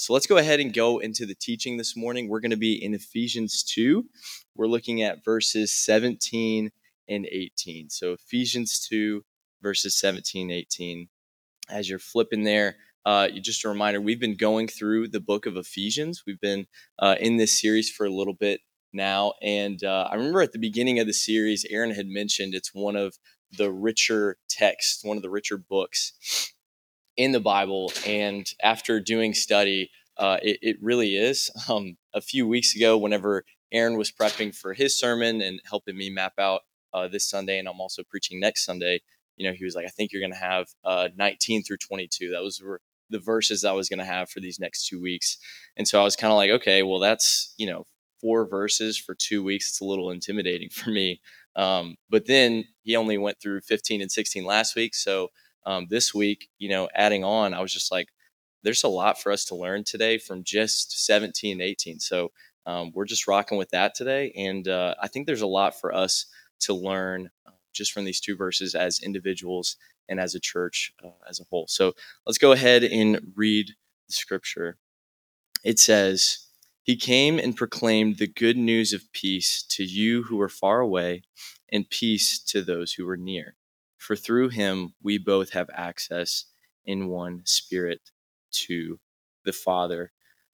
So let's go ahead and go into the teaching this morning. We're going to be in Ephesians 2. We're looking at verses 17 and 18. So Ephesians 2, verses 17 and 18. As you're flipping there, just a reminder, we've been going through the book of Ephesians. We've been in this series for a little bit now. And I remember at the beginning of the series, Aaron had mentioned it's one of the richer texts, one of the richer books in the Bible. And after doing study, it really is. A few weeks ago, whenever Aaron was prepping for his sermon and helping me map out this Sunday, and I'm also preaching next Sunday, he was like, I think you're going to have 19 through 22. That was the verses I was going to have for these next 2 weeks. And so I was kind of like, okay, well, that's, 4 verses for 2 weeks. It's a little intimidating for me. But then he only went through 15 and 16 last week. So this week, adding on, I was just like, there's a lot for us to learn today from just 17 and 18. So we're just rocking with that today. And I think there's a lot for us to learn just from these 2 verses as individuals and as a church as a whole. So let's go ahead and read the scripture. It says, "He came and proclaimed the good news of peace to you who are far away, and peace to those who are near. For through him we both have access in one spirit to the Father."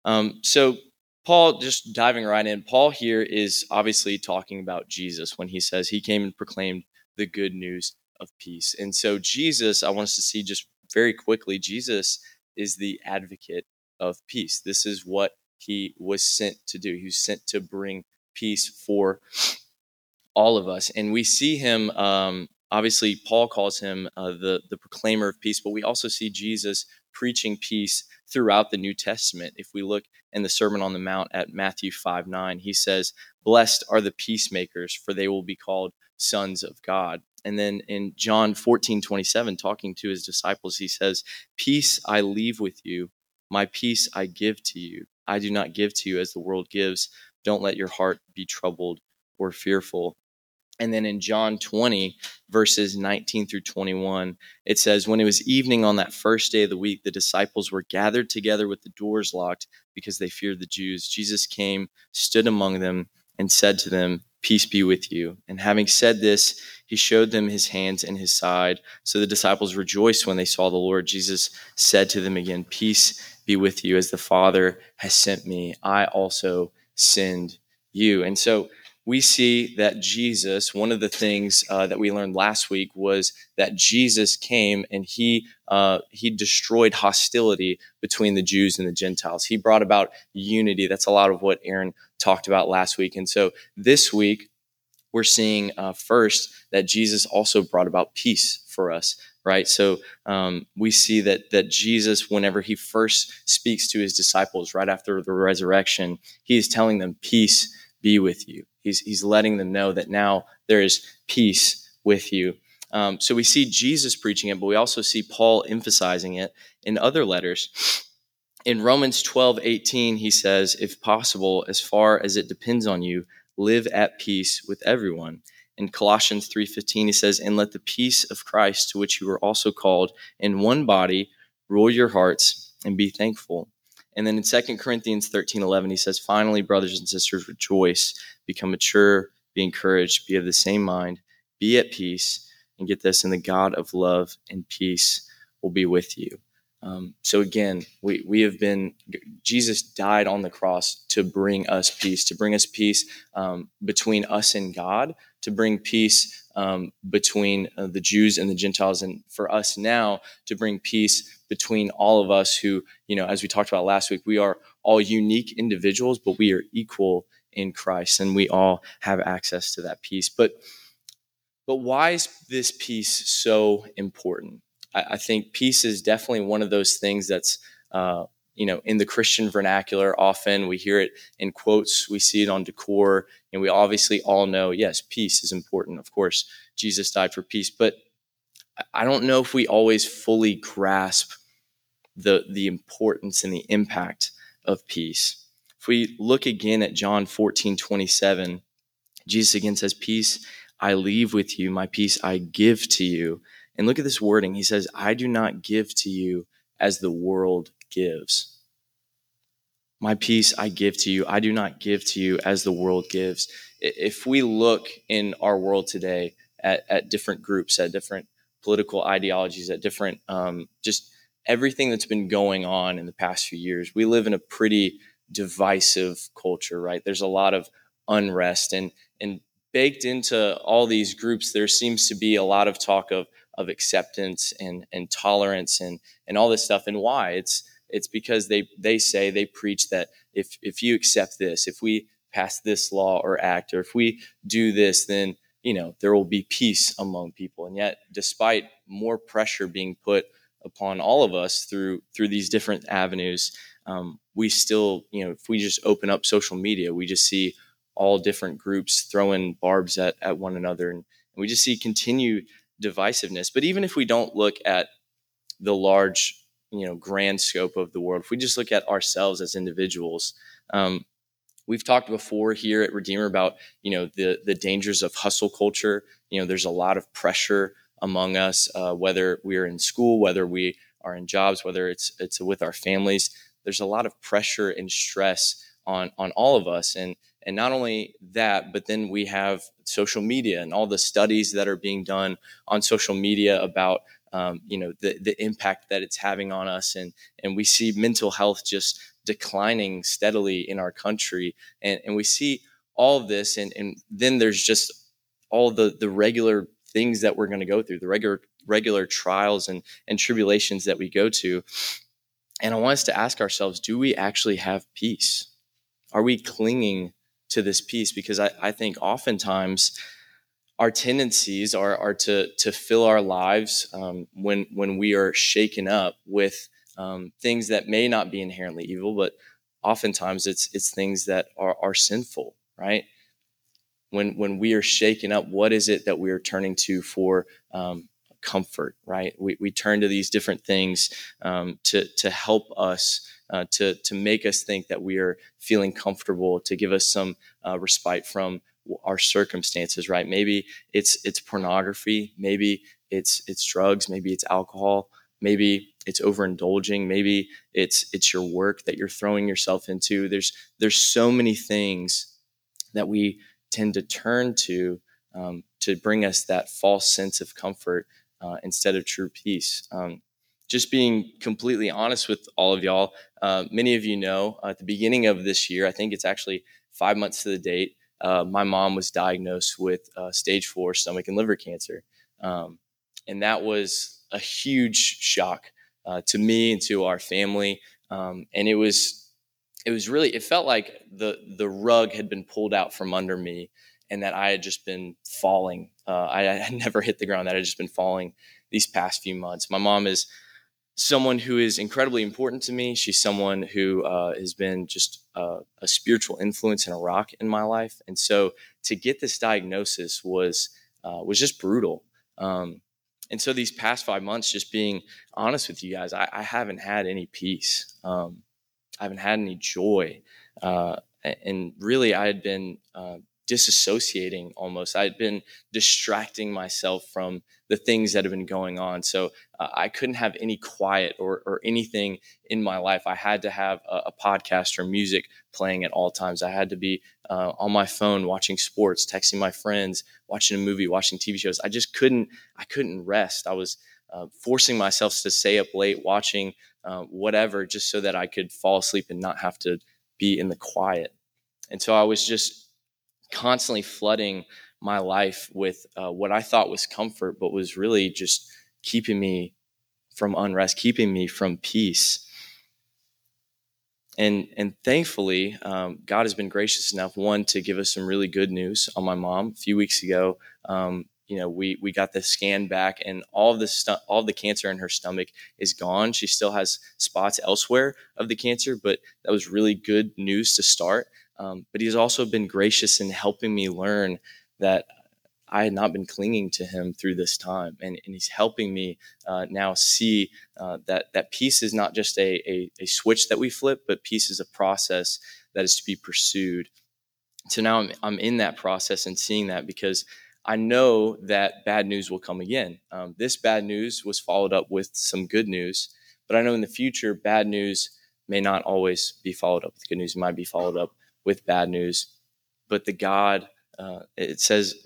So Paul, just diving right in, Paul here is obviously talking about Jesus when he says he came and proclaimed the good news of peace. And so Jesus, I want us to see just very quickly, Jesus is the advocate of peace. This is what he was sent to do. He was sent to bring peace for all of us. And we see him, obviously, Paul calls him the proclaimer of peace, but we also see Jesus preaching peace throughout the New Testament. If we look in the Sermon on the Mount at Matthew 5:9, he says, "Blessed are the peacemakers, for they will be called sons of God." And then in John 14:27, talking to his disciples, he says, "Peace I leave with you, my peace I give to you. I do not give to you as the world gives. Don't let your heart be troubled or fearful." And then in John 20, verses 19 through 21, it says, "When it was evening on that first day of the week, the disciples were gathered together with the doors locked because they feared the Jews. Jesus came, stood among them, and said to them, 'Peace be with you.' And having said this, he showed them his hands and his side. So the disciples rejoiced when they saw the Lord. Jesus said to them again, 'Peace be with you. As the Father has sent me, I also send you.'" And so we see that Jesus, one of the things that we learned last week was that Jesus came and he destroyed hostility between the Jews and the Gentiles. He brought about unity. That's a lot of what Aaron talked about last week. And so this week, we're seeing first that Jesus also brought about peace for us, right? So we see that Jesus, whenever he first speaks to his disciples right after the resurrection, he is telling them, "Peace be with you." He's letting them know that now there is peace with you. So we see Jesus preaching it, but we also see Paul emphasizing it in other letters. In Romans 12:18, he says, "If possible, as far as it depends on you, live at peace with everyone." In Colossians 3:15, he says, "And let the peace of Christ, to which you were also called in one body, rule your hearts and be thankful." And then in 2 Corinthians 13:11, he says, "Finally, brothers and sisters, rejoice, become mature, be encouraged, be of the same mind, be at peace," and get this, "and the God of love and peace will be with you." So again, we have been, Jesus died on the cross to bring us peace between us and God, to bring peace between the Jews and the Gentiles, and for us now to bring peace between all of us who, as we talked about last week, we are all unique individuals, but we are equal in Christ, and we all have access to that peace. But why is this peace so important? I think peace is definitely one of those things that's, in the Christian vernacular, often we hear it in quotes, we see it on decor, and we obviously all know, yes, peace is important. Of course, Jesus died for peace, but I don't know if we always fully grasp the importance and the impact of peace. If we look again at John 14:27, Jesus again says, "Peace I leave with you, my peace I give to you." And look at this wording. He says, "I do not give to you as the world gives." My peace I give to you. I do not give to you as the world gives. If we look in our world today at different groups, at different political ideologies, at different just everything that's been going on in the past few years, we live in a pretty divisive culture, right? There's a lot of unrest, and baked into all these groups, there seems to be a lot of talk of acceptance and tolerance and all this stuff. And why? It's because they preach that if you accept this, if we pass this law or act, or if we do this, then there will be peace among people. And yet, despite more pressure being put upon all of us through these different avenues, we still, if we just open up social media, we just see all different groups throwing barbs at one another, and we just see continued divisiveness. But even if we don't look at the large, grand scope of the world, if we just look at ourselves as individuals, we've talked before here at Redeemer about, the dangers of hustle culture. There's a lot of pressure among us, whether we're in school, whether we are in jobs, whether it's with our families. There's a lot of pressure and stress on all of us. And not only that, but then we have social media and all the studies that are being done on social media about the impact that it's having on us, and we see mental health just declining steadily in our country, and we see all of this, and then there's just all the regular things that we're going to go through, the regular trials and tribulations that we go to. And I want us to ask ourselves, do we actually have peace? Are we clinging to this peace? Because I think oftentimes our tendencies are to fill our lives when we are shaken up with things that may not be inherently evil, but oftentimes it's things that are sinful, right? When we are shaken up, what is it that we are turning to for comfort, right? We turn to these different things to help us, to make us think that we are feeling comfortable, to give us some respite from our circumstances, right? Maybe it's pornography, maybe it's drugs, maybe it's alcohol, maybe it's overindulging, maybe it's your work that you're throwing yourself into. There's so many things that we tend to turn to bring us that false sense of comfort instead of true peace. Just being completely honest with all of y'all, many of you know at the beginning of this year, I think it's actually 5 months to the date, my mom was diagnosed with stage 4 stomach and liver cancer. And that was a huge shock to me and to our family. And it was really, it felt like the rug had been pulled out from under me, and that I had just been falling. I had never hit the ground, that I had just been falling these past few months. My mom is someone who is incredibly important to me. She's someone who has been just a spiritual influence and a rock in my life. And so to get this diagnosis was just brutal. And so these past 5 months, just being honest with you guys, I haven't had any peace. I haven't had any joy. And really, I had been disassociating almost. I had been distracting myself from the things that have been going on. So I couldn't have any quiet or anything in my life. I had to have a podcast or music playing at all times. I had to be on my phone watching sports, texting my friends, watching a movie, watching TV shows. I couldn't rest. I was forcing myself to stay up late watching whatever, just so that I could fall asleep and not have to be in the quiet. And so I was just constantly flooding my life with what I thought was comfort, but was really just keeping me from unrest, keeping me from peace. And thankfully, God has been gracious enough, one, to give us some really good news on my mom. A few weeks ago, we got the scan back, and all of the cancer in her stomach is gone. She still has spots elsewhere of the cancer, but that was really good news to start. But he's also been gracious in helping me learn that I had not been clinging to him through this time. And he's helping me now see that peace is not just a switch that we flip, but peace is a process that is to be pursued. So now I'm in that process and seeing that, because I know that bad news will come again. This bad news was followed up with some good news, but I know in the future, bad news may not always be followed up with good news. It might be followed up with bad news. But the God, it says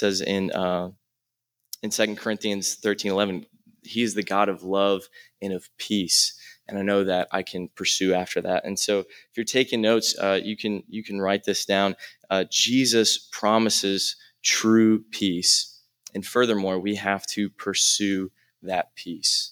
in 2 Corinthians 13:11, he is the God of love and of peace. And I know that I can pursue after that. And so if you're taking notes, you can write this down. Jesus promises true peace. And furthermore, we have to pursue that peace.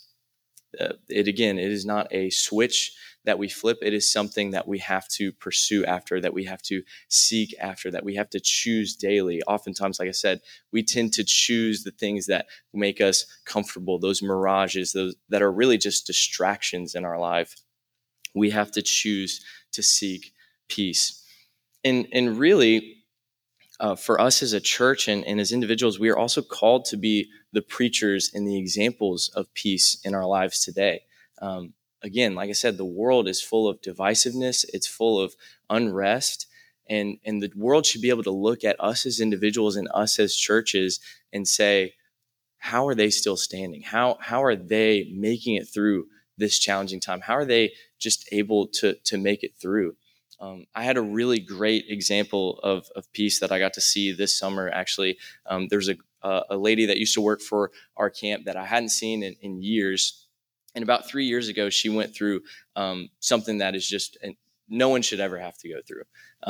It is not a switch that we flip. It is something that we have to pursue after, that we have to seek after, that we have to choose daily. Oftentimes, like I said, we tend to choose the things that make us comfortable, those mirages, those that are really just distractions in our life. We have to choose to seek peace. And really, for us as a church and as individuals, we are also called to be the preachers and the examples of peace in our lives today. Again, like I said, the world is full of divisiveness. It's full of unrest. And the world should be able to look at us as individuals and us as churches and say, how are they still standing? How are they making it through this challenging time? How are they just able to make it through? I had a really great example of peace that I got to see this summer. Actually, there's a lady that used to work for our camp that I hadn't seen in years. And about 3 years ago, she went through something that is just no one should ever have to go through.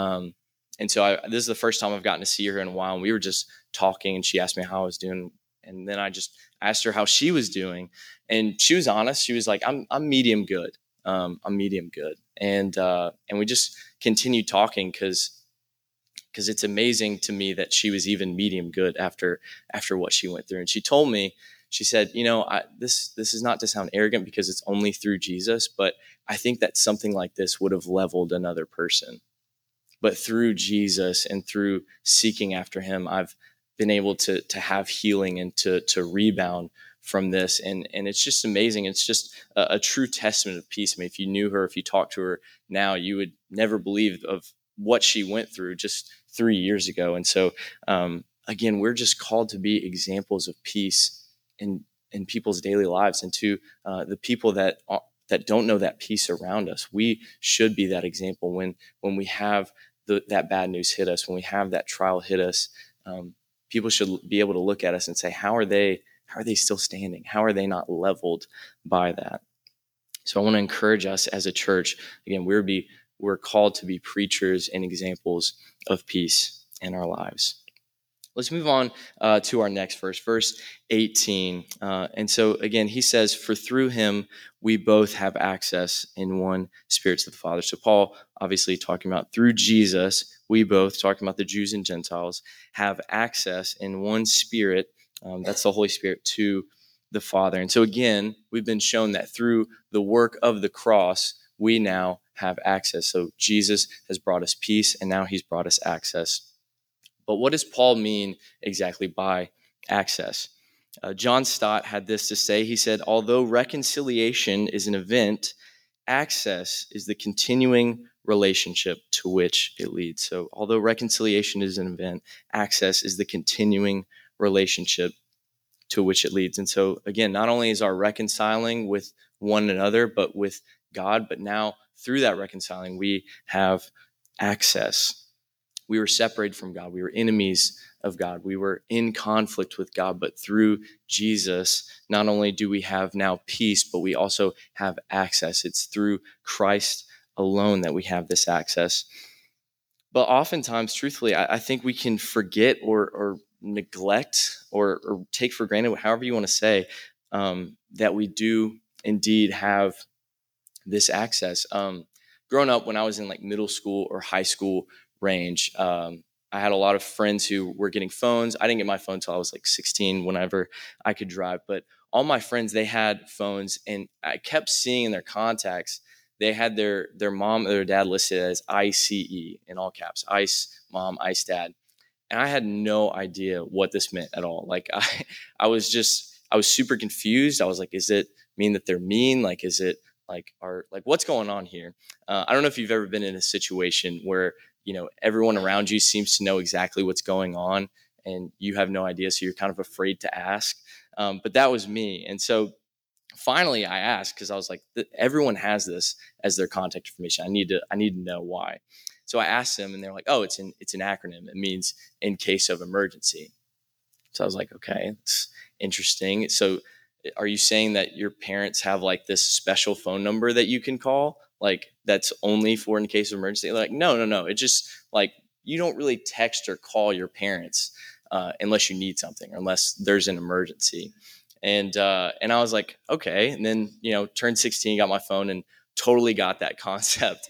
And so this is the first time I've gotten to see her in a while. And we were just talking, and she asked me how I was doing. And then I just asked her how she was doing. And she was honest. She was like, I'm medium good. I'm medium good. And we just continued talking because it's amazing to me that she was even medium good after what she went through. And she told me, she said, this is not to sound arrogant because it's only through Jesus, but I think that something like this would have leveled another person. But through Jesus and through seeking after him, I've been able to have healing and to rebound from this. And it's just amazing. It's just a true testament of peace. I mean, if you knew her, if you talked to her now, you would never believe of what she went through just 3 years ago. And so, again, we're just called to be examples of peace in people's daily lives, and to the people that don't know that peace around us. We should be that example when we have that bad news hit us, when we have that trial hit us. People should be able to look at us and say, how are they still standing? How are they not leveled by that? So I want to encourage us as a church. Again, we're called to be preachers and examples of peace in our lives. Let's move on to our next verse 18. And so again, he says, for through him, we both have access in one spirit to the Father. So Paul, obviously talking about through Jesus, we both, talking about the Jews and Gentiles, have access in one spirit, that's the Holy Spirit, to the Father. And so again, we've been shown that through the work of the cross, we now have access. So Jesus has brought us peace, and now he's brought us access. But what does Paul mean exactly by access? John Stott had this to say. He said, although reconciliation is an event, access is the continuing relationship to which it leads. So although reconciliation is an event, access is the continuing relationship to which it leads. And so again, not only is our reconciling with one another, but with God, but now through that reconciling, we have access. We were separated from God. We were enemies of God. We were in conflict with God. But through Jesus, not only do we have now peace, but we also have access. It's through Christ alone that we have this access. But oftentimes, truthfully, I think we can forget or neglect or take for granted, however you want to say, that we do indeed have this access. Growing up, when I was in like middle school or high school range, I had a lot of friends who were getting phones. I didn't get my phone until I was like 16, whenever I could drive. But all my friends, they had phones, and I kept seeing in their contacts, they had their mom or their dad listed as ICE in all caps, ICE mom, ICE dad. And I had no idea what this meant at all. Like I was super confused. I was like, is it mean that they're mean? Like, is it what's going on here? I don't know if you've ever been in a situation where, everyone around you seems to know exactly what's going on and you have no idea. So you're kind of afraid to ask. But that was me. And so finally I asked, because I was like, everyone has this as their contact information. I need to know why. So I asked them, and they're like, oh, it's an acronym. It means in case of emergency. So I was like, okay, it's interesting. So are you saying that your parents have like this special phone number that you can call, like that's only for in case of emergency? Like, no. It just like, you don't really text or call your parents unless you need something or unless there's an emergency. And I was like, okay. And then, turned 16, got my phone, and totally got that concept.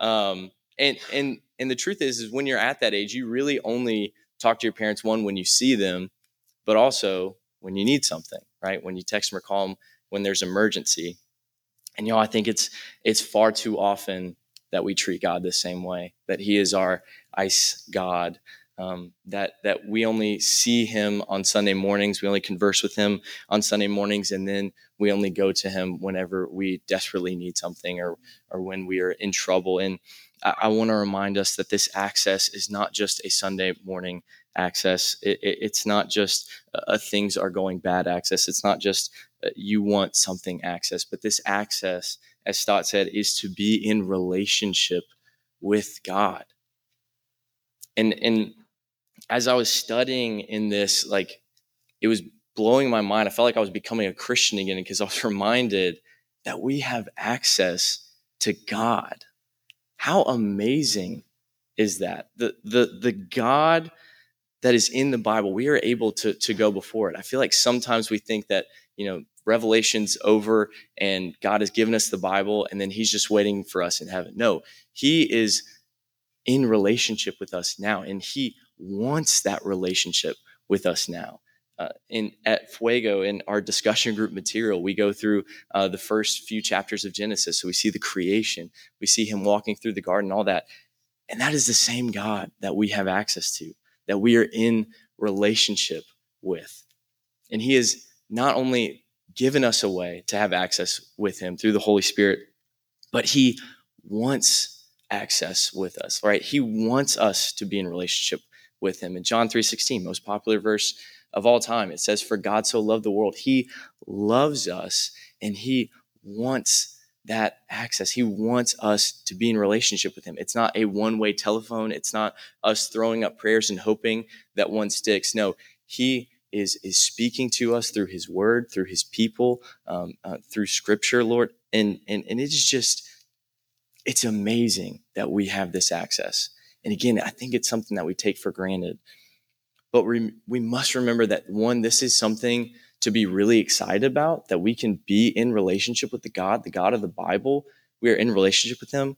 And the truth is when you're at that age, you really only talk to your parents, one, when you see them, but also when you need something, right? When you text them or call them when there's emergency. And I think it's far too often that we treat God the same way, that he is our ice God, that we only see him on Sunday mornings. We only converse with him on Sunday mornings, and then we only go to him whenever we desperately need something or when we are in trouble. And I want to remind us that this access is not just a Sunday morning access. It's not just things are going bad access. It's not just you want something access, but this access, as Stott said, is to be in relationship with God. And as I was studying in this, like, it was blowing my mind. I felt like I was becoming a Christian again because I was reminded that we have access to God. How amazing is that? The God that is in the Bible, we are able to go before it. I feel like sometimes we think that, Revelation's over and God has given us the Bible and then he's just waiting for us in heaven. No, he is in relationship with us now, and he wants that relationship with us now. At Fuego, in our discussion group material, we go through the first few chapters of Genesis. So we see the creation, we see him walking through the garden, all that. And that is the same God that we have access to, that we are in relationship with. And he has not only given us a way to have access with him through the Holy Spirit, but he wants access with us, right? He wants us to be in relationship with him. In John 3:16, most popular verse of all time, it says, "For God so loved the world." He loves us and he wants that access. He wants us to be in relationship with him. It's not a one-way telephone. It's not us throwing up prayers and hoping that one sticks. No, he is speaking to us through his word, through his people, through scripture, Lord. And it is just, it's amazing that we have this access. And again, I think it's something that we take for granted. But we must remember that, one, this is something to be really excited about, that we can be in relationship with the God of the Bible. We are in relationship with him.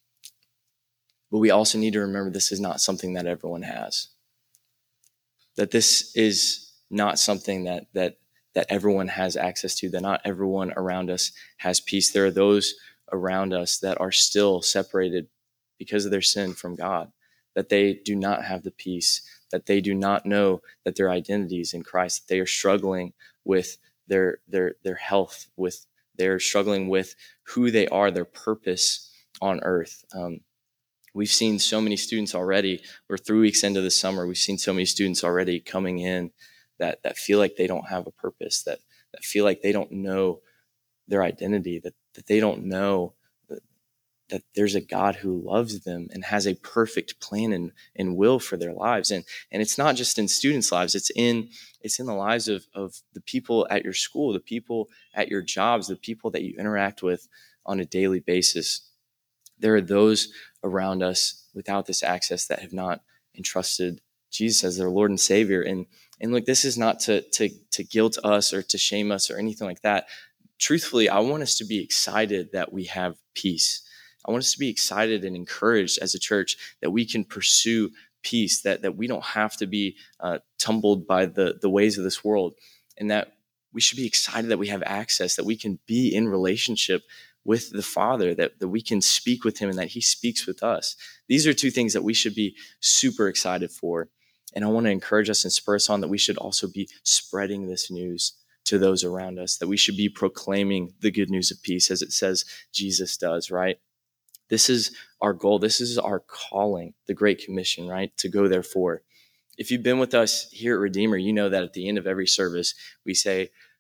But we also need to remember this is not something that everyone has. That this is not something that everyone has access to, that not everyone around us has peace. There are those around us that are still separated because of their sin from God, that they do not have the peace, that they do not know that their identity is in Christ, that they are struggling with their health, they're struggling with who they are, their purpose on earth. We've seen so many students already. We're 3 weeks into the summer. We've seen so many students already coming in that feel like they don't have a purpose, that feel like they don't know their identity, that they don't know that there's a God who loves them and has a perfect plan and will for their lives. And it's not just in students' lives, it's in the lives of the people at your school, the people at your jobs, the people that you interact with on a daily basis. There are those around us without this access that have not entrusted Jesus as their Lord and Savior. And look, this is not to guilt us or to shame us or anything like that. Truthfully, I want us to be excited that we have peace. I want us to be excited and encouraged as a church that we can pursue peace, that we don't have to be tumbled by the ways of this world, and that we should be excited that we have access, that we can be in relationship with the Father, that we can speak with him and that he speaks with us. These are two things that we should be super excited for. And I want to encourage us and spur us on that we should also be spreading this news to those around us, that we should be proclaiming the good news of peace as it says Jesus does, right? This is our goal. This is our calling, the Great Commission, right? To go therefore. If you've been with us here at Redeemer, you know that at the end of every service, we say,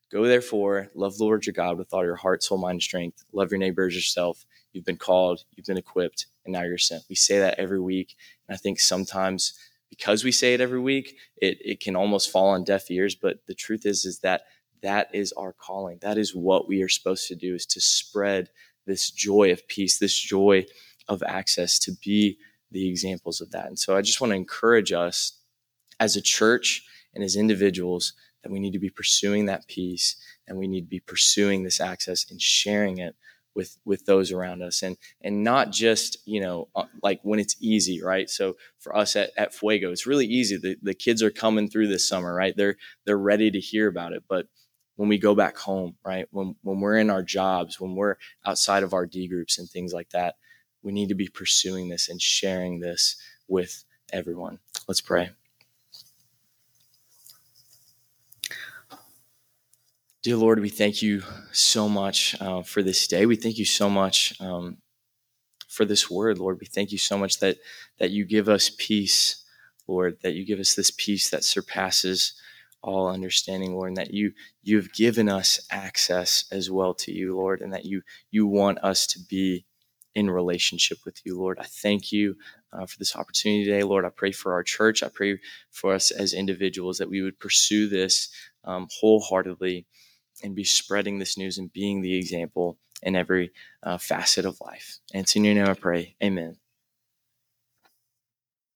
Go therefore, love the Lord your God with all your heart, soul, mind, and strength. Love your neighbor as yourself. You've been called, you've been equipped, and now you're sent. We say that every week. And I think sometimes because we say it every week, it can almost fall on deaf ears. But the truth is that is our calling. That is what we are supposed to do, is to spread this joy of peace, this joy of access, to be the examples of that. And so I just want to encourage us as a church and as individuals that we need to be pursuing that peace, and we need to be pursuing this access and sharing it with those around us, and not just like when it's easy, right? So for us at Fuego, it's really easy. The kids are coming through this summer, right? They're ready to hear about it. But when we go back home, right, when we're in our jobs, when we're outside of our D groups and things like that, we need to be pursuing this and sharing this with everyone. Let's pray. Dear Lord, we thank you so much for this day. We thank you so much for this word, Lord. We thank you so much that you give us peace, Lord, that you give us this peace that surpasses all understanding, Lord, and that you've given us access as well to you, Lord, and that you want us to be in relationship with you, Lord. I thank you for this opportunity today, Lord. I pray for our church. I pray for us as individuals that we would pursue this wholeheartedly and be spreading this news and being the example in every facet of life. And it's in your name I pray. Amen.